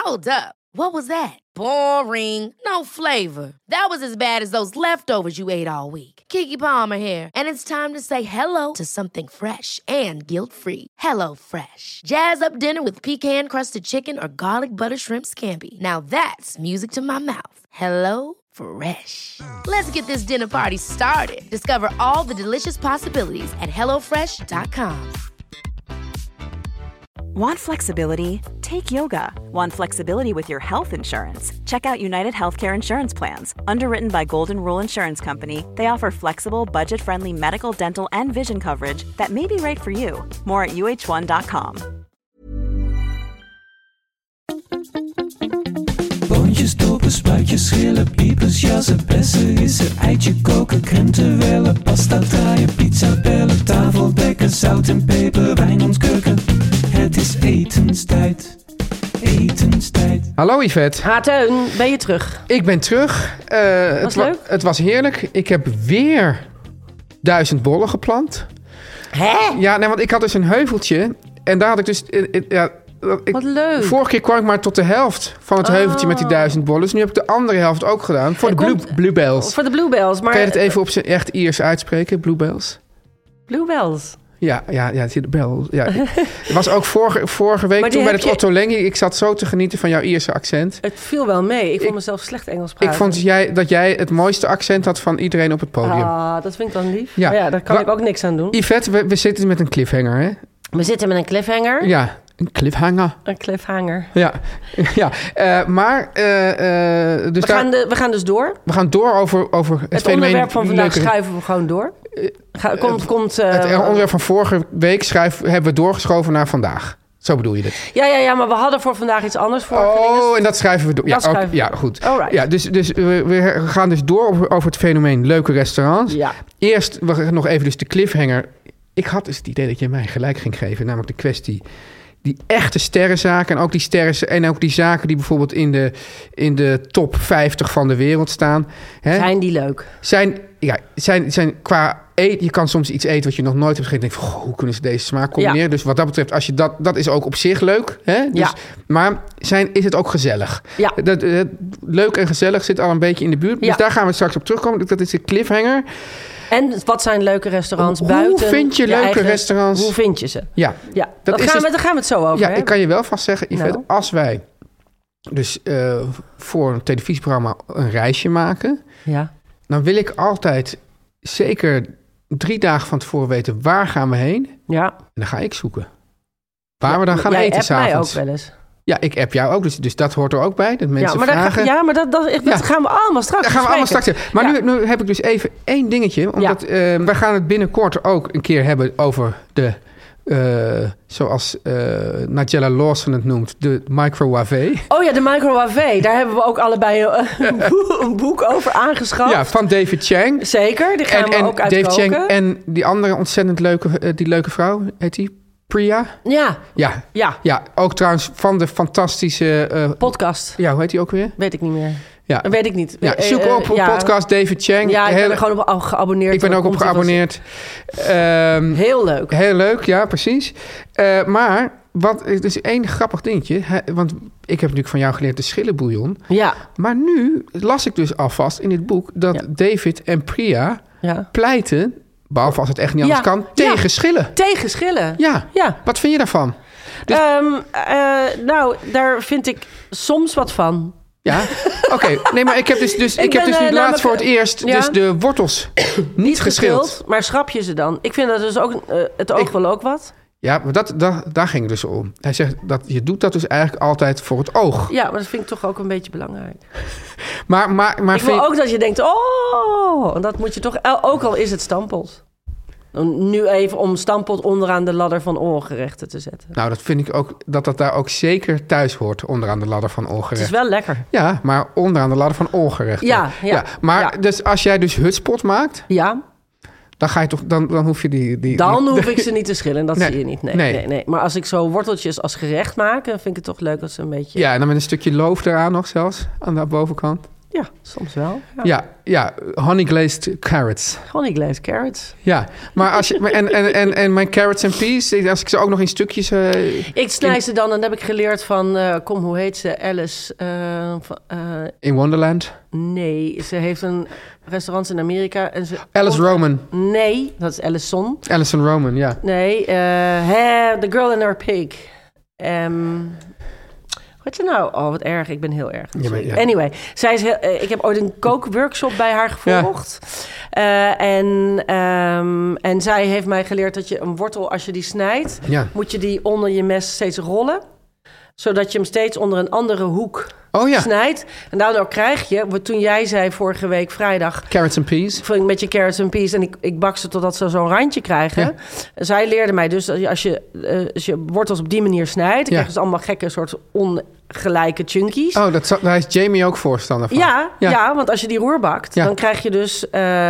Hold up. What was that? Boring. No flavor. That was as bad as those leftovers you ate all week. Keke Palmer here, and it's time to say hello to something fresh and guilt-free. Hello Fresh. Jazz up dinner with pecan-crusted chicken or garlic butter shrimp scampi. Now that's music to my mouth. Hello Fresh. Let's get this dinner party started. Discover all the delicious possibilities at hellofresh.com. Want flexibility? Take yoga. Want flexibility with your health insurance? Check out United Healthcare Insurance Plans. Underwritten by Golden Rule Insurance Company, they offer flexible, budget-friendly medical, dental, and vision coverage that may be right for you. More at uh1.com. Boontjes, dopen, spuitjes, schillen, piepers, jassen, bessen, rissen, eitje koken, krenten wellen, pasta draaien, pizza bellen, tafel dekken, zout en peper, wijn ontkurken. Het is etenstijd, etenstijd. Hallo Yvette. Teun, ben je terug? Ik ben terug. Was leuk? Het was heerlijk. Ik heb weer 1000 bollen geplant. Hè? Ja, nee, want ik had dus een heuveltje. En daar had ik dus... Wat leuk. Vorige keer kwam ik maar tot de helft van het heuveltje met die 1000 bollen. Dus nu heb ik de andere helft ook gedaan. Voor de bluebells. Voor de bluebells. Maar... Kan je het even op zijn echt Iers uitspreken? Bluebells? Bluebells. Ja, het zit de bel. Ja. Het was ook vorige week toen bij het Otto Lengi. Ik zat zo te genieten van jouw Ierse accent. Het viel wel mee. Ik vond mezelf slecht Engels praten. Ik vond dat jij het mooiste accent had van iedereen op het podium. Ah, dat vind ik dan lief. Ja. Maar ja, daar kan ik ook niks aan doen. Yvette, we zitten met een cliffhanger, hè? We zitten met een cliffhanger. Ja, een cliffhanger. Een cliffhanger. Ja. Dus we gaan dus door. We gaan door over het fenomeen... Het onderwerp van vandaag schuiven we gewoon door. Het onderwerp van vorige week hebben we doorgeschoven naar vandaag. Zo bedoel je dit? Ja, maar we hadden voor vandaag iets anders voor. En dat schrijven we door. Ja, goed. Alright. Ja, dus we gaan dus door over het fenomeen leuke restaurants. Ja. Eerst nog even dus de cliffhanger. Ik had dus het idee dat je mij gelijk ging geven. Namelijk de kwestie... Die echte sterrenzaken en ook die zaken die bijvoorbeeld in de top 50 van de wereld staan. Hè? Zijn die leuk? Zijn qua eten. Je kan soms iets eten wat je nog nooit hebt gegeten. En denk van, hoe kunnen ze deze smaak combineren? Ja. Dus wat dat betreft, als je dat is ook op zich leuk. Hè? Dus, ja. Maar is het ook gezellig? Ja. Leuk en gezellig zit al een beetje in de buurt. Ja. Dus daar gaan we straks op terugkomen. Dat is de cliffhanger. En wat zijn leuke restaurants buiten? Hoe vind je leuke restaurants? Hoe vind je ze? Ja. Daar gaan we het zo over. Ja, ik kan je wel vast zeggen, Yvette, als wij dus voor een televisieprogramma een reisje maken... Ja. Dan wil ik altijd zeker 3 dagen van tevoren weten waar gaan we heen. Ja. En dan ga ik zoeken. Waar we dan gaan eten s'avonds. Jij appt mij ook wel eens. Ja, ik app jou ook, dus dat hoort er ook bij. Dat mensen vragen. Maar dat gaan we allemaal straks Maar nu heb ik dus even 1 dingetje. Omdat we gaan het binnenkort ook een keer hebben over de... zoals Nigella Lawson het noemt, de microwave. Oh ja, de microwave. Daar hebben we ook allebei een boek over aangeschaft. Ja, van David Chang. Zeker, die gaan we ook uitkoken. David Chang en die andere ontzettend leuke vrouw, heet die? Priya? Ja, ook trouwens van de fantastische... podcast. Ja, hoe heet die ook weer? Weet ik niet meer. Ja. Dat weet ik niet. Ja, zoek op podcast David Chang. Ja, ik ben er gewoon op geabonneerd. Ik ben ook op geabonneerd. Heel leuk. Heel leuk, ja, precies. Maar, het is 1 grappig dingetje. Want ik heb natuurlijk van jou geleerd de schillenbouillon. Ja. Maar nu las ik dus alvast in dit boek... dat David en Priya pleiten... behalve als het echt niet anders kan, tegen schillen. Tegen schillen? Ja. Wat vind je daarvan? Dus... daar vind ik soms wat van. Ja, oké. Nee, maar ik heb dus nu laatst voor het eerst dus de wortels niet geschild. Maar schrap je ze dan? Ik vind dat dus ook het oog wel ook wat. Ja, maar daar ging het dus om. Hij zegt dat je doet dat dus eigenlijk altijd voor het oog. Ja, maar dat vind ik toch ook een beetje belangrijk. Maar ik wil ook dat je denkt, dat moet je toch, ook al is het stampot. Nu even om stampot onderaan de ladder van ongerechten te zetten. Nou, dat vind ik ook, dat daar ook zeker thuis hoort, onderaan de ladder van ongerechten. Het is wel lekker. Ja, maar onderaan de ladder van ongerechten. Ja. Maar dus als jij dus hutspot maakt... Ja. Dan ga je toch, dan hoef je die dan hoef ik ze niet te schillen, dat zie je niet. Nee. Maar als ik zo worteltjes als gerecht maak, dan vind ik het toch leuk als ze een beetje... Ja, en dan met een stukje loof eraan nog zelfs, aan de bovenkant. Ja, soms wel. Ja, honey glazed carrots. Honey glazed carrots. Ja, maar als je en mijn carrots and peas, als ik ze ook nog in stukjes. Ik snij ze dan, en dat heb ik geleerd van, hoe heet ze? Alice. In Wonderland. Nee, ze heeft een restaurant in Amerika. En Alice Roman. Nee, dat is Alison. Alison Roman, ja. Nee, The Girl and Her Pig. Wat je nou? Oh, wat erg. Ik ben heel erg. Ja. Anyway, zij is ik heb ooit een kookworkshop bij haar gevolgd. Ja. En zij heeft mij geleerd dat je een wortel, als je die snijdt, moet je die onder je mes steeds rollen. Zodat je hem steeds onder een andere hoek snijdt. En daardoor krijg je, toen jij zei vorige week vrijdag... Carrots and peas. Met je carrots and peas. En ik bak ze totdat ze zo'n randje krijgen. Ja. Zij leerde mij dus, als je wortels op die manier snijdt... dan krijg je dus allemaal gekke soort ongelijke chunkies. Oh, daar is Jamie ook voorstander van. Ja, want als je die roerbakt... dan krijg je dus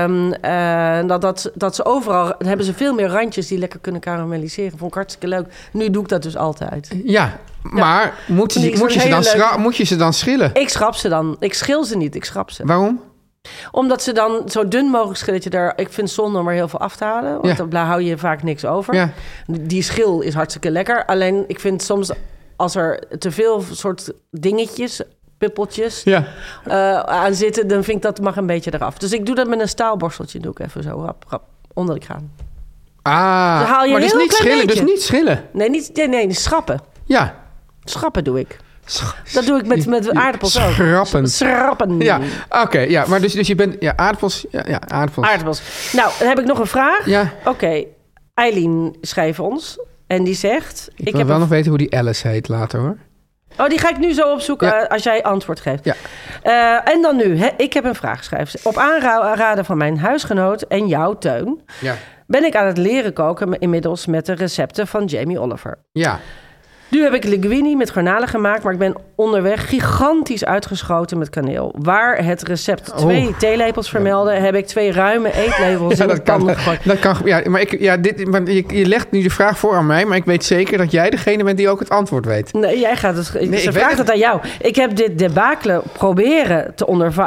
dat ze overal... dan hebben ze veel meer randjes die lekker kunnen karamelliseren. Vond ik hartstikke leuk. Nu doe ik dat dus altijd. Ja, maar moet je ze dan schillen? Ik schrap ze dan. Ik schil ze niet, ik schrap ze. Waarom? Omdat ze dan zo dun mogelijk schillen. Ik vind het zonde om er heel veel af te halen. Want daar hou je vaak niks over. Ja. Die schil is hartstikke lekker. Alleen, ik vind soms als er te veel soort dingetjes, pippeltjes aan zitten... dan vind ik dat mag een beetje eraf. Dus ik doe dat met een staalborsteltje. Doe ik even zo rap onder de kraan. Ah, haal je maar dus niet schillen. Beetje. Dus niet schillen. Nee, schrappen. Ja. Schrappen doe ik. Dat doe ik met aardappels ook. Schrappen. Ja, oké. Maar dus je bent... Ja, aardappels. Ja, aardappels. Nou, dan heb ik nog een vraag. Ja. Oké. Eileen schreef ons. En die zegt... Ik wil wel nog weten hoe die Alice heet later, hoor. Oh, die ga ik nu zo opzoeken als jij antwoord geeft. Ja. En dan nu. Ik heb een vraag, schrijft ze. Op aanraden van mijn huisgenoot en jou, Teun... ben ik aan het leren koken inmiddels met de recepten van Jamie Oliver. Ja. Nu heb ik linguine met garnalen gemaakt, maar ik ben onderweg gigantisch uitgeschoten met kaneel. Waar het recept 2 theelepels vermeldde, heb ik 2 ruime eetlepels in de pan gegooid. Dat kan. Maar je legt nu de vraag voor aan mij, maar ik weet zeker dat jij degene bent die ook het antwoord weet. Nee, jij gaat het. Ze vraagt het aan jou. Ik heb dit debacle proberen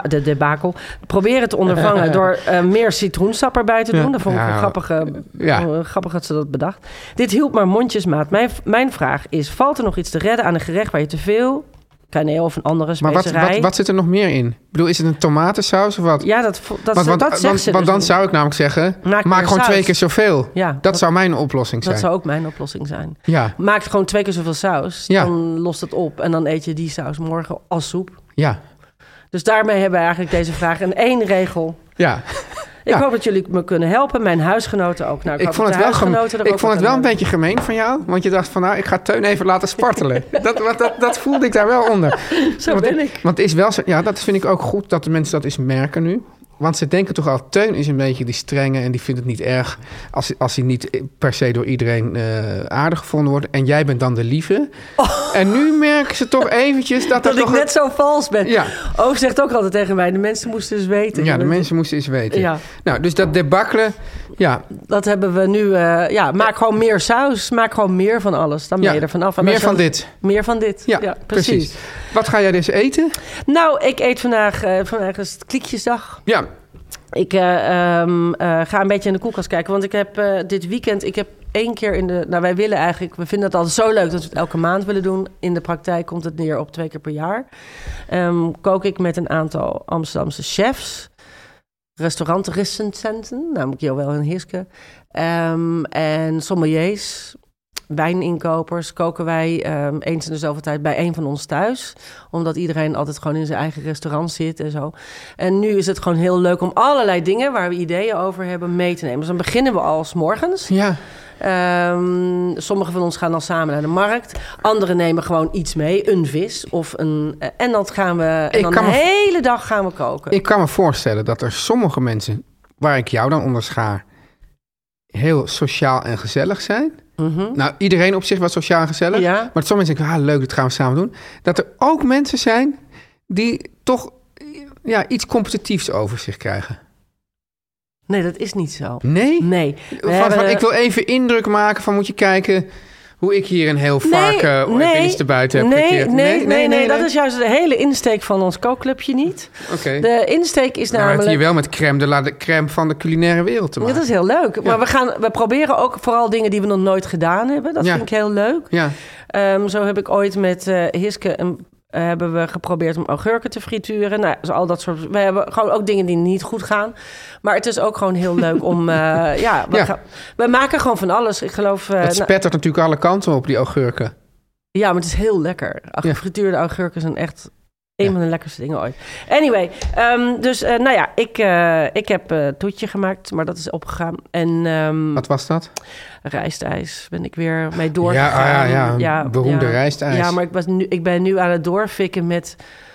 te ondervangen door meer citroensap erbij te doen. Dat vond ik grappig dat ze dat bedacht. Dit hielp maar mondjesmaat. Mijn vraag is: valt er nog iets te redden aan een gerecht waar je te veel kaneel of een andere specerij... Maar wat zit er nog meer in? Ik bedoel, is het een tomatensaus of wat? Ja, dat zegt ze. Want dan zou ik namelijk zeggen, maak gewoon 2 keer zoveel. Ja, dat zou mijn oplossing zijn. Dat zou ook mijn oplossing zijn. Ja. Maak gewoon 2 keer zoveel saus. Dan lost het op en dan eet je die saus morgen als soep. Ja. Dus daarmee hebben we eigenlijk deze vraag in 1 regel. Ja. Ik hoop dat jullie me kunnen helpen. Mijn huisgenoten ook. Nou, ik vond het wel een beetje gemeen van jou. Want je dacht van, ik ga Teun even laten spartelen. dat voelde ik daar wel onder. Ben ik. Want het is wel zo, dat vind ik ook goed dat de mensen dat eens merken nu. Want ze denken toch al, Teun is een beetje die strenge... en die vindt het niet erg als hij niet per se door iedereen aardig gevonden wordt. En jij bent dan de lieve. En nu merken ze toch eventjes dat ik net zo vals ben. Ja. Oog zegt ook altijd tegen mij, de mensen moesten eens weten. Ja, de mensen moesten eens weten. Ja. Nou, dus dat debakkelen, dat hebben we nu... maak gewoon meer saus, maak gewoon meer van alles. Dan ben je er vanaf. Meer van dit. Meer van dit, ja precies. Wat ga jij dus eten? Nou, ik eet vandaag is het kliekjesdag. Ja. Ik ga een beetje in de koelkast kijken. Want ik heb dit weekend... Ik heb 1 keer wij willen eigenlijk... We vinden het altijd zo leuk dat we het elke maand willen doen. In de praktijk komt het neer op 2 keer per jaar. Kook ik met een aantal Amsterdamse chefs. Restaurantrecensenten. Namelijk Joël en Hiske. En sommeliers... Wijninkopers koken wij eens in de zoveel tijd bij een van ons thuis. Omdat iedereen altijd gewoon in zijn eigen restaurant zit en zo. En nu is het gewoon heel leuk om allerlei dingen waar we ideeën over hebben mee te nemen. Dus dan beginnen we al 's morgens. Ja. Sommigen van ons gaan dan samen naar de markt. Anderen nemen gewoon iets mee, een vis of een... En dan gaan we de hele dag gaan we koken. Ik kan me voorstellen dat er sommige mensen, waar ik jou dan onder schaar, heel sociaal en gezellig zijn. Mm-hmm. Nou, iedereen op zich was sociaal en gezellig. Ja. Maar sommige mensen denken, leuk, dat gaan we samen doen. Dat er ook mensen zijn die toch iets competitiefs over zich krijgen. Nee, dat is niet zo. Nee? Nee. Ik wil even indruk maken van, moet je kijken Hoe ik hier een heel varken te buiten heb gekeerd. Nee, dat is juist de hele insteek van ons kookclubje niet. Okay. De insteek is namelijk... Maar het hier wel met crème van de culinaire wereld te maken. Dat is heel leuk. Ja. Maar we proberen ook vooral dingen die we nog nooit gedaan hebben. Dat vind ik heel leuk. Ja. Zo heb ik ooit met Hiske hebben we geprobeerd om augurken te frituren. Nou, dus al dat soort... We hebben gewoon ook dingen die niet goed gaan. Maar het is ook gewoon heel leuk om... we maken gewoon van alles. Ik geloof... het spettert natuurlijk alle kanten op, die augurken. Ja, maar het is heel lekker. Gefrituurde augurken zijn echt een van de lekkerste dingen ooit. Anyway, ik heb toetje gemaakt, maar dat is opgegaan. En, wat was dat? Rijstijs ben ik weer mee doorgegaan. Beroemde rijstijs. Ja, maar ik ben nu aan het doorfikken met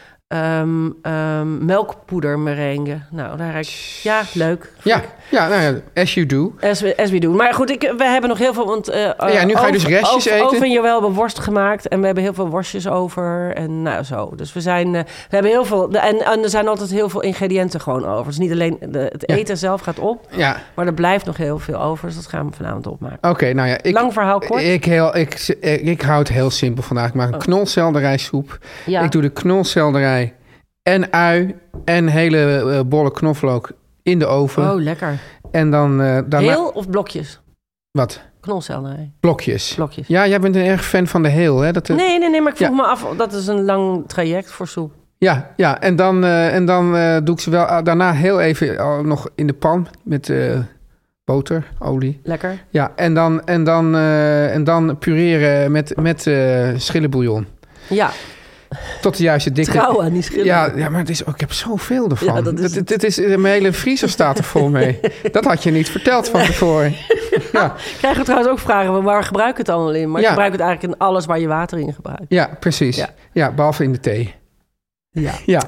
melkpoeder merengue. Nou, daar ik... Ja, leuk. As you do. As we do. Maar goed, we hebben nog heel veel... Want, nu ga je dus restjes eten. Over Joël hebben worst gemaakt. En we hebben heel veel worstjes over. En nou, zo. Dus we hebben heel veel... En er zijn altijd heel veel ingrediënten gewoon over. Dus niet alleen het eten zelf gaat op. Ja. Maar er blijft nog heel veel over. Dus dat gaan we vanavond opmaken. Oké, nou ja. Lang verhaal kort. Ik hou het heel simpel vandaag. Ik maak een knolselderijsoep. Ja. Ik doe de knolselderij en ui en hele bolle knoflook in de oven. Oh, lekker. En dan... heel of blokjes? Wat? Knolselderij. Blokjes. Ja, jij bent een erg fan van de heel, hè? Nee, maar ik vroeg me af, dat is een lang traject voor soep. Ja. En dan doe ik ze wel daarna heel even nog in de pan met boter, olie. Lekker. Ja, en dan pureren met schillenbouillon. Ja. Tot de juiste dikte. Trouw aan die schillen. Ja, maar het is ook, ik heb zoveel ervan. Ja, mijn hele vriezer staat er vol mee. Dat had je niet verteld van tevoren. Ja. Krijgen we trouwens ook vragen, waar gebruik ik het allemaal in? Maar ik gebruik het eigenlijk in alles waar je water in gebruikt. Ja, precies. Ja, behalve in de thee. Ja.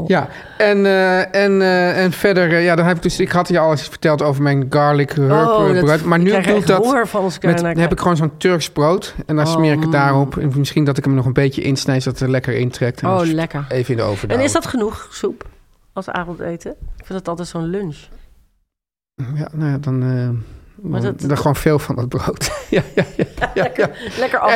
En verder, dan heb ik dus... Ik had je al eens verteld over mijn garlic herb brood. Maar nu doe ik dat... Dan heb ik gewoon zo'n Turks brood. En dan smeer ik het daarop. En misschien dat ik hem nog een beetje insnijd, zodat het er lekker intrekt. En lekker. Even in de oven. En is dat genoeg soep als avondeten? Ik vind het altijd zo'n lunch. Ja, nou ja, dan gewoon veel van dat brood. Ja. Lekker af. En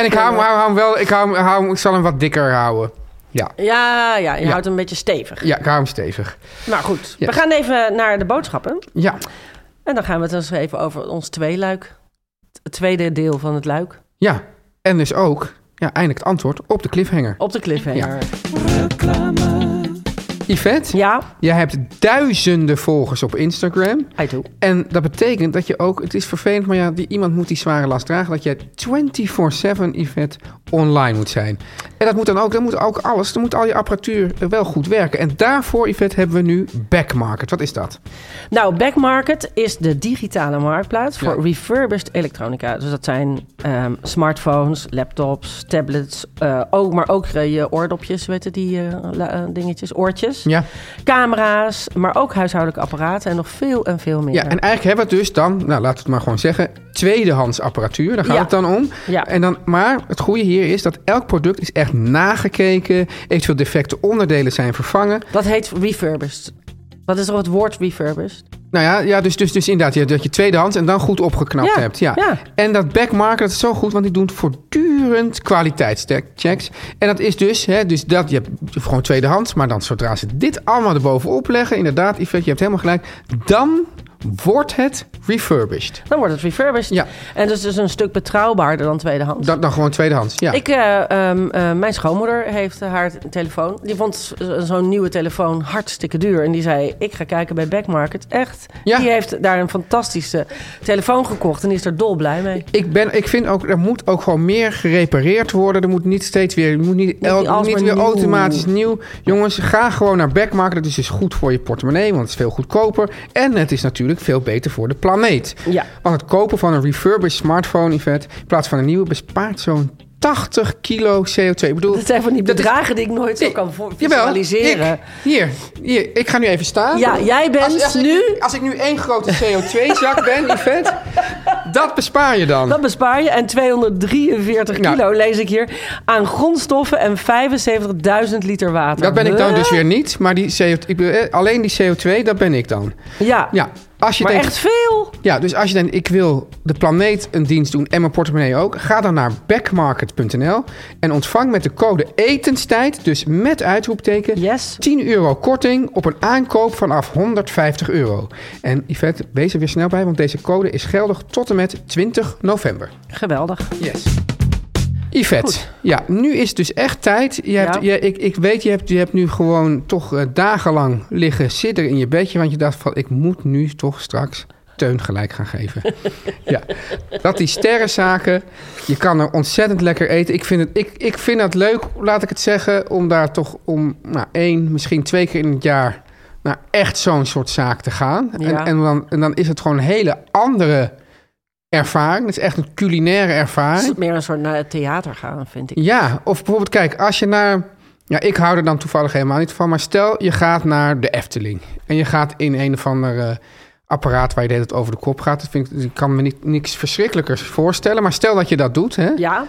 ik zal hem wat dikker houden. Ja. Je houdt hem een beetje stevig. Ja, ik hou hem stevig. Nou goed, we gaan even naar de boodschappen. Ja. En dan gaan we het eens even over ons tweeluik. Het tweede deel van het luik. Ja, en dus ook eindelijk het antwoord op de cliffhanger. Ja. Reclame. Yvette, jij hebt duizenden volgers op Instagram. I do. En dat betekent dat je ook, het is vervelend, maar iemand moet die zware last dragen, dat jij 24/7, Yvette, online moet zijn. En dat moet ook alles, dan moet al je apparatuur wel goed werken. En daarvoor, Yvette, hebben we nu Backmarket. Wat is dat? Nou, Backmarket is de digitale marktplaats voor refurbished elektronica. Dus dat zijn smartphones, laptops, tablets, maar ook je oordopjes, weten die dingetjes, oortjes. Ja. Camera's, maar ook huishoudelijke apparaten en nog veel en veel meer. Ja, en eigenlijk hebben we het dus dan, laten we het maar gewoon zeggen, tweedehands apparatuur. Daar gaat het dan om. Ja. Maar het goede hier is dat elk product is echt nagekeken. Eventueel defecte onderdelen zijn vervangen. Dat heet refurbished. Wat is er het woord refurbished? Nou ja, dus inderdaad, dat je tweedehands en dan goed opgeknapt hebt. Ja. En dat Backmarket, dat is zo goed, want die doen voortdurend kwaliteitschecks. En dat is dus dat je hebt gewoon tweedehands, maar dan zodra ze dit allemaal erbovenop leggen, inderdaad, Yvette, je hebt helemaal gelijk, dan wordt het refurbished. Dan wordt het refurbished. Ja. En dus een stuk betrouwbaarder dan tweedehands. Dan gewoon tweedehands, ja. Mijn schoonmoeder heeft haar telefoon. Die vond zo'n nieuwe telefoon hartstikke duur. En die zei, ik ga kijken bij Backmarket. Echt. Ja. Die heeft daar een fantastische telefoon gekocht. En die is er dolblij mee. Ik vind ook, er moet ook gewoon meer gerepareerd worden. Er moet niet steeds weer, niet weer automatisch nieuw. Jongens, ga gewoon naar Backmarket. Dat is dus goed voor je portemonnee, want het is veel goedkoper. En het is natuurlijk veel beter voor de planeet. Ja. Want het kopen van een refurbished smartphone, Yvette, in plaats van een nieuwe, bespaart zo'n 80 kilo CO2. Dat zijn van die bedragen die ik nooit zo kan visualiseren. Hier, ik ga nu even staan. Ja, jij bent Als ik nu één grote CO2-zak ben, Yvette, dat bespaar je dan. Dat bespaar je. En 243 kilo, lees ik hier, aan grondstoffen en 75.000 liter water. Dat ben ik dan dus weer niet. Maar alleen die CO2, dat ben ik dan. Ja. Als je Maar denkt, echt veel. Ja, dus als je denkt, ik wil de planeet een dienst doen en mijn portemonnee ook, ga dan naar backmarket.nl en ontvang met de code etenstijd, dus met uitroepteken, Yes. €10 korting op een aankoop vanaf €150. En Yvette, wees er weer snel bij, want deze code is geldig tot en met 20 november. Geweldig. Yes. Yvette, Goed. ja, nu is het dus echt tijd. Ik weet, je hebt nu gewoon toch dagenlang liggen sidderen in je bedje, want je dacht van, ik moet nu toch straks Teun gelijk gaan geven. Ja, dat die sterrenzaken, je kan er ontzettend lekker eten. Ik vind het leuk, laat ik het zeggen, om daar toch om 1, misschien 2 keer in het jaar naar echt zo'n soort zaak te gaan. Ja. En dan is het gewoon een hele andere ervaring. Het is echt een culinaire Het ervaring. is meer een soort naar het theater gaan, vind ik. Ja, of bijvoorbeeld, kijk, als je naar... Ja, ik hou er dan toevallig helemaal niet van. Maar stel, je gaat naar de Efteling. En je gaat in een of ander apparaat waar je de hele tijd over de kop gaat. Ik kan me niks verschrikkelijkers voorstellen. Maar stel dat je dat doet, hè? Ja.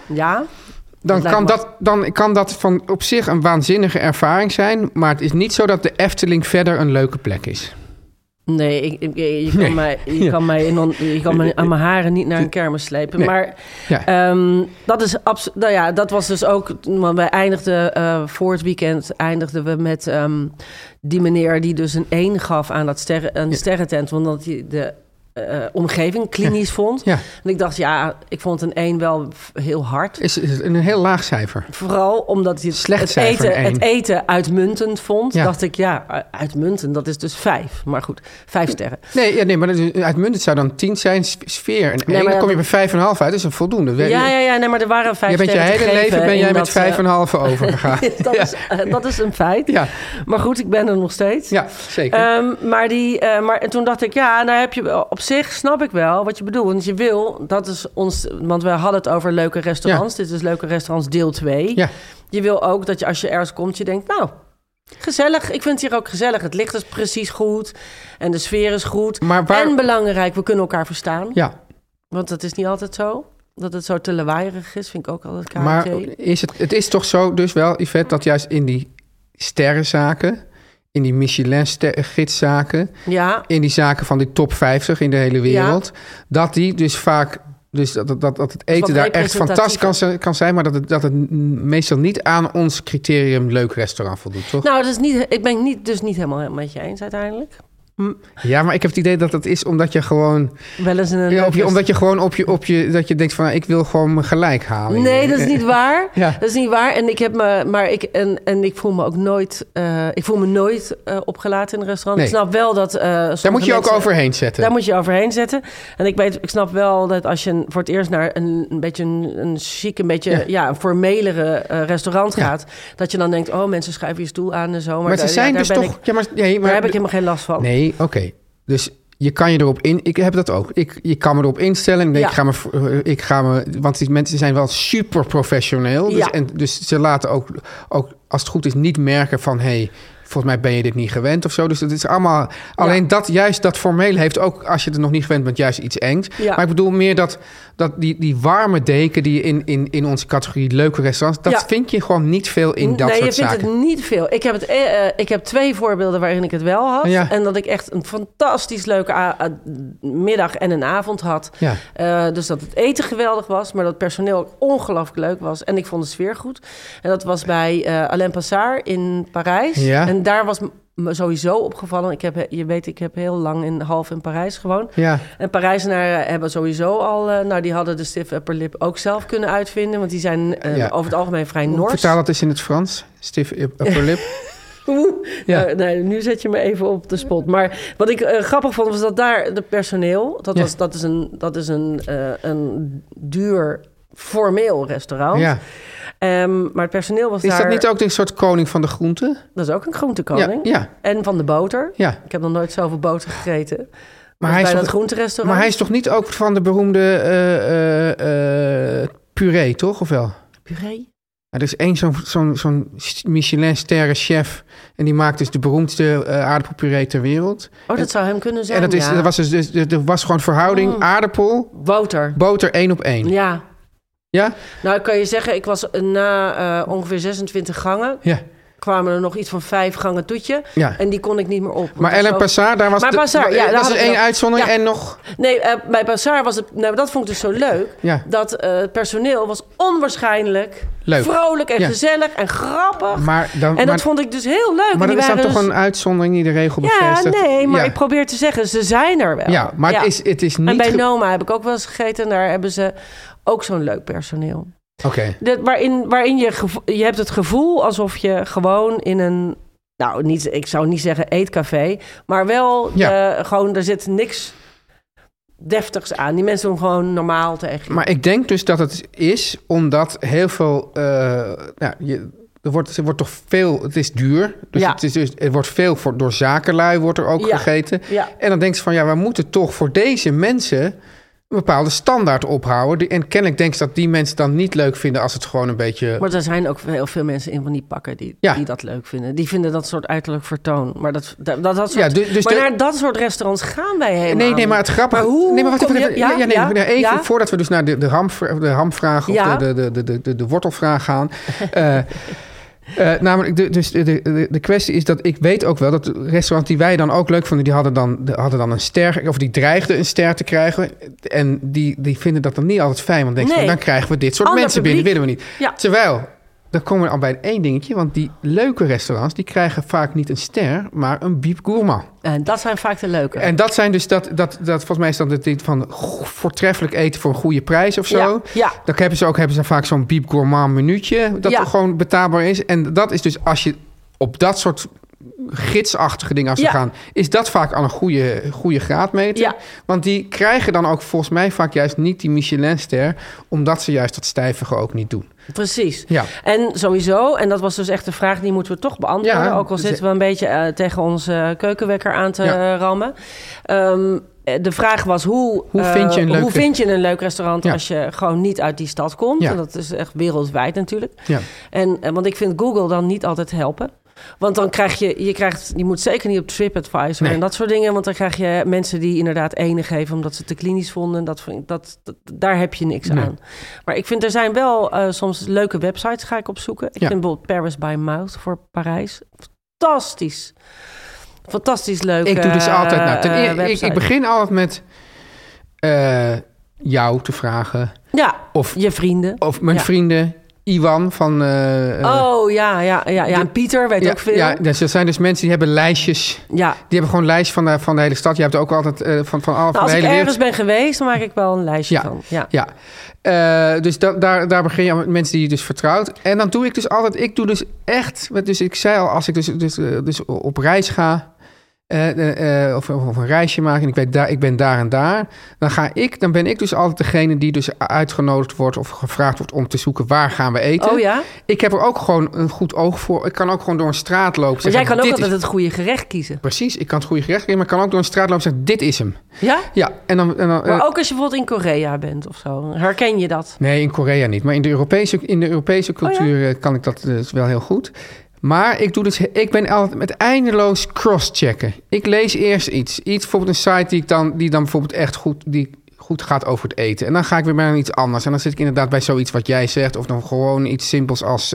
Dan kan dat van op zich een waanzinnige ervaring zijn. Maar het is niet zo dat de Efteling verder een leuke plek is. Nee, je kan mij aan mijn haren niet naar een kermis slepen. Nee. Maar Ja. dat is dat was dus ook... Want wij eindigden voor het weekend eindigden we met die meneer die dus een 1 gaf aan een sterrentent, omdat hij de omgeving klinisch vond. Ja. En ik dacht, ik vond een 1 wel heel hard. Is een heel laag cijfer. Vooral omdat hij Slecht cijfer, een 1. het eten uitmuntend vond. Ja. Dacht ik, uitmuntend, dat is dus 5. Maar goed, 5 sterren. Nee, maar uitmuntend zou dan 10 zijn, sfeer. En 1, dan kom je bij 5,5 uit. Dat is een voldoende. Ja, nee, maar er waren 5 Je bent je sterren hele leven ben jij met 5,5 dat, overgegaan. dat is een feit. Ja. Maar goed, ik ben er nog steeds. Ja, zeker. Maar toen dacht ik, nou heb je op zich snap ik wel wat je bedoelt. Want je wil, dat is ons, want we hadden het over leuke restaurants. Ja. Dit is leuke restaurants deel 2. Ja. Je wil ook dat je als je ergens komt, je denkt, nou, gezellig. Ik vind het hier ook gezellig. Het licht is precies goed. En de sfeer is goed. Maar En belangrijk, we kunnen elkaar verstaan. Ja. Want dat is niet altijd zo. Dat het zo te lawaaierig is, vind ik ook altijd KRT. Maar het is toch zo dus wel, Yvette, dat juist in die sterrenzaken, in die Michelin-gidszaken, in die zaken van die top 50 in de hele wereld, dat die dus vaak... Dus dat het eten daar echt fantastisch kan zijn, maar dat het meestal niet aan ons criterium leuk restaurant voldoet, toch? Nou, ik ben het niet helemaal met je eens uiteindelijk. Ja, maar ik heb het idee dat is omdat je gewoon... Wel eens omdat je gewoon dat je denkt van, ik wil gewoon me gelijk halen. Nee, dat is niet waar. Ja. Dat is niet waar. En ik voel me ook nooit... ik voel me nooit opgelaten in een restaurant. Nee. Ik snap wel dat... daar moet je ook overheen zetten. Daar moet je overheen zetten. En ik snap wel dat als je voor het eerst naar een beetje een chic, een beetje een formelere restaurant gaat, dat je dan denkt, oh, mensen schuiven je stoel aan en zo. Maar ze zijn dus toch... Daar heb ik helemaal geen last van. Nee, oké. Dus je kan je erop in... Ik heb dat ook. Je kan me erop instellen en denk, ik ga me... Want die mensen zijn wel super professioneel. Dus, dus ze laten ook, als het goed is, niet merken van... volgens mij ben je dit niet gewend of zo. Dus het is allemaal... Alleen dat formeel heeft ook, als je het nog niet gewend bent, juist iets engs. Ja. Maar ik bedoel meer dat die warme deken die je in onze categorie leuke restaurants... dat vind je gewoon niet veel in dat soort zaken. Nee, je vindt het niet veel. Ik heb 2 voorbeelden waarin ik het wel had. Ja. En dat ik echt een fantastisch leuke middag en een avond had. Ja. Dus dat het eten geweldig was, maar dat het personeel ook ongelooflijk leuk was. En ik vond de sfeer goed. En dat was bij Alain Passard in Parijs. Ja. En daar was me sowieso opgevallen. Ik heb heel lang half in Parijs gewoond. Ja. En Parijzenaren hebben sowieso al... die hadden de stiff upper lip ook zelf kunnen uitvinden. Want die zijn over het algemeen vrij nors. Vertaal dat eens in het Frans. Stiff upper lip. Nee, nu zet je me even op de spot. Maar wat ik grappig vond, was dat daar de personeel... Dat is een duur formeel restaurant. Ja. Maar het personeel was daar... Is dat niet ook een soort koning van de groenten? Dat is ook een groentekoning. Ja. En van de boter. Ja. Ik heb nog nooit zoveel boter gegeten. Maar hij is bij dat groenterestaurant. Maar hij is toch niet ook van de beroemde puree, toch? Of wel? Puree? Ja, er is één zo'n Michelin-sterren chef... en die maakt dus de beroemdste aardappelpuree ter wereld. Oh, dat zou hem kunnen zijn, en er was gewoon verhouding aardappel... Boter 1 op 1. Ja. Ja? Nou, ik kan je zeggen, ik was na ongeveer 26 gangen... Ja. kwamen er nog iets van 5 gangen toetje. Ja. En die kon ik niet meer op. Maar Ellen Passard, daar was... Maar Passard, ja, dat is had ik 1 nog. uitzondering Ja. en nog... Nee, bij Passard was het... Nou, dat vond ik dus zo leuk. Ja. Dat het personeel was onwaarschijnlijk Leuk. vrolijk en Ja. gezellig en grappig. Maar dat vond ik dus heel leuk. Maar En dat is die dan waren toch dus- een uitzondering die de regel Ja, bevestigt? nee, maar Ja. ik probeer te zeggen, ze zijn er wel. Ja, maar het is niet... En bij Noma heb ik ook wel eens gegeten. En daar hebben ze ook zo'n leuk personeel. Oké. Waarin je hebt het gevoel alsof je gewoon in een... Nou, ik zou niet zeggen eetcafé. Maar wel gewoon, er zit niks deftigs aan. Die mensen doen gewoon normaal tegen je. Maar ik denk dus dat het is omdat heel veel... Er wordt toch veel... Het is duur. Dus, Ja. er wordt veel door zakenlui wordt er ook gegeten. Ja. En dan denk je van... we moeten toch voor deze mensen... een bepaalde standaard ophouden. En kennelijk denk ik dat die mensen dan niet leuk vinden... als het gewoon een beetje... Maar er zijn ook heel veel mensen in van die pakken die dat leuk vinden. Die vinden dat soort uiterlijk vertoon. Maar naar dat soort restaurants gaan wij helemaal Nee, maar het grappige... Maar hoe wacht kom je- even. Even Ja? voordat we dus naar de hamvraag... of Ja. de wortelvraag gaan... namelijk, de kwestie is dat ik weet ook wel... dat de restaurants die wij dan ook leuk vonden... die hadden dan een ster... of die dreigden een ster te krijgen. En die vinden dat dan niet altijd fijn. Want dan krijgen we dit soort Ander mensen publiek. binnen. Willen we niet. Ja. Terwijl... Dan komen we al bij één dingetje. Want die leuke restaurants... die krijgen vaak niet een ster... maar een biep gourmand. En dat zijn vaak de leuke. En dat zijn dus... dat volgens mij is dat het ding van... voortreffelijk eten voor een goede prijs of zo. Ja. Dan hebben ze vaak zo'n biep gourmand minuutje... dat er gewoon betaalbaar is. En dat is dus als je op dat soort... gidsachtige dingen als ze gaan... is dat vaak al een goede graadmeter. Ja. Want die krijgen dan ook volgens mij vaak juist niet die Michelinster... omdat ze juist dat stijvige ook niet doen. Precies. Ja. En sowieso, en dat was dus echt de vraag... die moeten we toch beantwoorden. Ja, ook al zitten we een beetje tegen onze keukenwekker aan te rammen. De vraag was hoe vind je een leuk restaurant... als je gewoon niet uit die stad komt. Ja. En dat is echt wereldwijd natuurlijk. Ja. Want ik vind Google dan niet altijd helpen. Want dan krijg je moet zeker niet op TripAdvisor en dat soort dingen. Want dan krijg je mensen die inderdaad ene geven omdat ze te klinisch vonden. Daar heb je niks aan. Maar ik vind er zijn wel soms leuke websites ga ik opzoeken. Ik vind bijvoorbeeld Paris by Mouth voor Parijs. Fantastisch leuk. Ik doe dus altijd... ik begin altijd met jou te vragen. Ja, of je vrienden. Of mijn vrienden... Iwan van... En Pieter weet ook veel. Ja, dus er zijn dus mensen die hebben lijstjes. Ja. Die hebben gewoon een lijst van de hele stad. Je hebt ook altijd van alle van de als hele ik wereld. ergens ben geweest, dan maak ik wel een lijstje van. Dus daar begin je met mensen die je dus vertrouwt. En dan doe ik dus altijd... Ik doe dus echt... Dus ik zei al, als ik dus op reis ga... of een reisje maken en ik ben daar en daar... dan ben ik dus altijd degene die dus uitgenodigd wordt... of gevraagd wordt om te zoeken waar gaan we eten. Oh ja? Ik heb er ook gewoon een goed oog voor. Ik kan ook gewoon door een straat lopen. Want jij kan ook altijd het goede gerecht kiezen. Precies, ik kan het goede gerecht kiezen... maar ik kan ook door een straat lopen en zeggen, dit is hem. Ja? Ja. En dan, maar ook als je bijvoorbeeld in Korea bent of zo. Herken je dat? Nee, in Korea niet. Maar in de Europese cultuur kan ik dat dus wel heel goed... Maar ik ben altijd met eindeloos cross-checken. Ik lees eerst iets. Bijvoorbeeld een site die dan bijvoorbeeld echt goed gaat over het eten. En dan ga ik weer naar iets anders. En dan zit ik inderdaad bij zoiets wat jij zegt. Of dan gewoon iets simpels als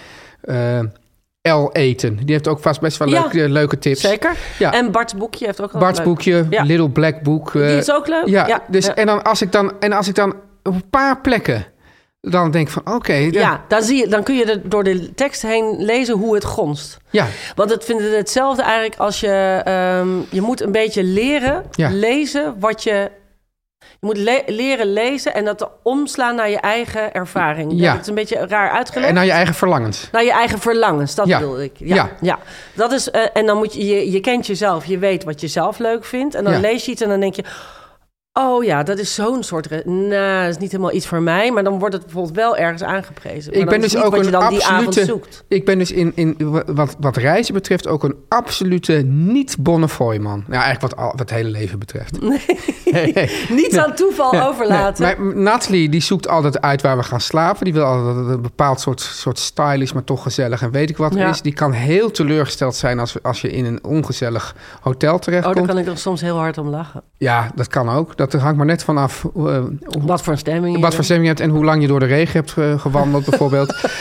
Eten. Die heeft ook vast best wel leuke tips. Zeker. Ja. En Bart's boekje heeft ook wel Bart's boekje, Little Black Book. Die is ook leuk. Ja. Dus, en als ik dan op een paar plekken... Dan denk ik van, oké. Dan kun je door de tekst heen lezen hoe het gonst. Ja. Want ik vind het hetzelfde eigenlijk als je... je moet een beetje leren lezen wat je... Je moet leren lezen en dat omslaan naar je eigen ervaring. Ja. Dat is een beetje raar uitgelegd. En naar je eigen verlangens. Naar je eigen verlangens, dat bedoel ik. Ja. Dat is, en dan moet je kent jezelf. Je weet wat je zelf leuk vindt. En dan lees je iets en dan denk je... Oh ja, dat is zo'n soort... dat is niet helemaal iets voor mij. Maar dan wordt het bijvoorbeeld wel ergens aangeprezen. Maar ik ben dus ook wat je dan die avond zoekt. Ik ben dus in wat reizen betreft ook een absolute niet bonne fooi man. Nou, eigenlijk wat het hele leven betreft. Nee. Niets aan toeval overlaten. Nee. Maar Nathalie, die zoekt altijd uit waar we gaan slapen. Die wil altijd dat het een bepaald soort style is, maar toch gezellig en weet ik wat is. Die kan heel teleurgesteld zijn als je in een ongezellig hotel terechtkomt. Daar kan ik er soms heel hard om lachen. Ja, dat kan ook. Dat hangt maar net vanaf... wat voor een stemming je hebt en hoe lang je door de regen hebt gewandeld bijvoorbeeld.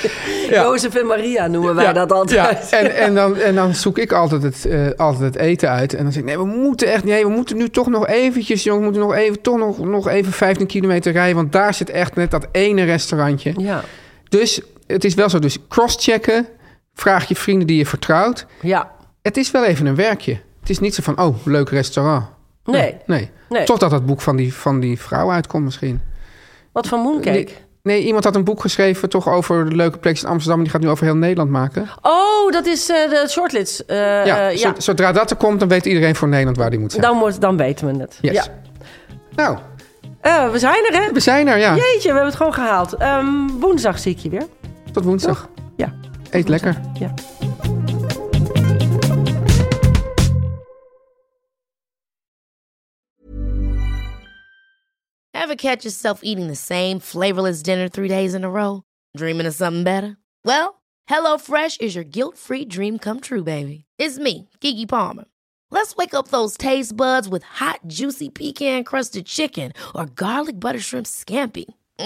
Ja. Jozef en Maria noemen wij dat altijd. Ja. En dan zoek ik altijd het eten uit. En dan zeg ik, we moeten nu toch nog eventjes, jongen, we moeten nog even 15 kilometer rijden. Want daar zit echt net dat ene restaurantje. Ja. Dus het is wel zo. Dus cross-checken. Vraag je vrienden die je vertrouwt. Ja. Het is wel even een werkje. Het is niet zo van, leuk restaurant. Nee. Totdat het boek van die vrouw uitkomt misschien. Wat van Mooncake? Nee, iemand had een boek geschreven toch over de leuke plekjes in Amsterdam. En die gaat nu over heel Nederland maken. Oh, dat is de shortlist. Zodra dat er komt, dan weet iedereen voor Nederland waar die moet zijn. Dan weten we het. Yes. Ja. Nou. We zijn er, hè? We zijn er, ja. Jeetje, we hebben het gewoon gehaald. Woensdag zie ik je weer. Tot woensdag. Toch? Ja. Eet lekker. Ja. Ever catch yourself eating the same flavorless dinner 3 days in a row? Dreaming of something better? Well, HelloFresh is your guilt-free dream come true, baby. It's me, Keke Palmer. Let's wake up those taste buds with hot, juicy pecan-crusted chicken or garlic butter shrimp scampi.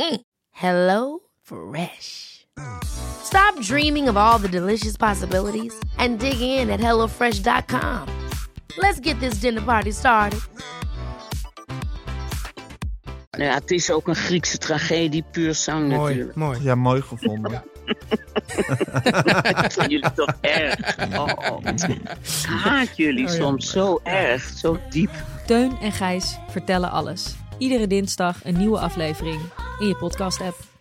HelloFresh. Stop dreaming of all the delicious possibilities and dig in at HelloFresh.com. Let's get this dinner party started. Nou ja, het is ook een Griekse tragedie, puur zang natuurlijk. Mooi. Ja, mooi gevonden. Ik vind jullie toch erg. Ik haat jullie soms zo erg, zo diep. Teun en Gijs vertellen alles. Iedere dinsdag een nieuwe aflevering in je podcast-app.